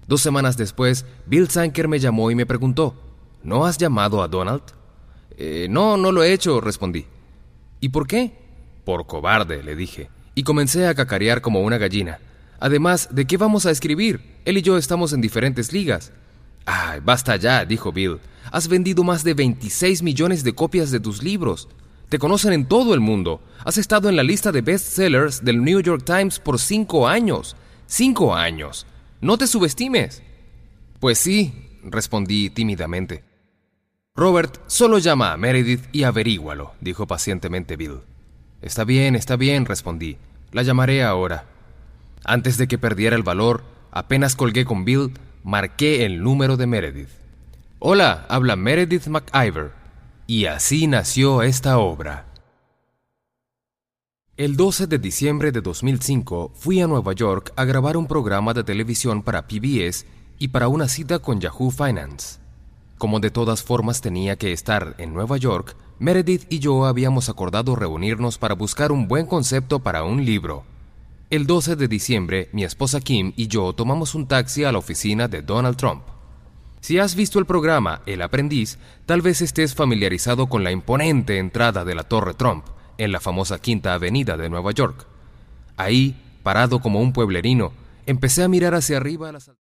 2 semanas después, Bill Zanker me llamó y me preguntó: ¿no has llamado a Donald? No lo he hecho, respondí. ¿Y por qué? Por cobarde, le dije, y comencé a cacarear como una gallina. Además, ¿de qué vamos a escribir? Él y yo estamos en diferentes ligas. ¡Ay, basta ya!, dijo Bill. Has vendido más de 26 millones de copias de tus libros. Te conocen en todo el mundo. Has estado en la lista de bestsellers del New York Times por 5 años. 5 años. No te subestimes. Pues sí, respondí tímidamente. Robert, solo llama a Meredith y averígualo, dijo pacientemente Bill. Está bien, respondí. La llamaré ahora. Antes de que perdiera el valor, apenas colgué con Bill, marqué el número de Meredith. Hola, habla Meredith MacIver. Y así nació esta obra. El 12 de diciembre de 2005 fui a Nueva York a grabar un programa de televisión para PBS y para una cita con Yahoo Finance. Como de todas formas tenía que estar en Nueva York, Meredith y yo habíamos acordado reunirnos para buscar un buen concepto para un libro. El 12 de diciembre, mi esposa Kim y yo tomamos un taxi a la oficina de Donald Trump. Si has visto el programa El Aprendiz, tal vez estés familiarizado con la imponente entrada de la Torre Trump en la famosa Quinta Avenida de Nueva York. Ahí, parado como un pueblerino, empecé a mirar hacia arriba a las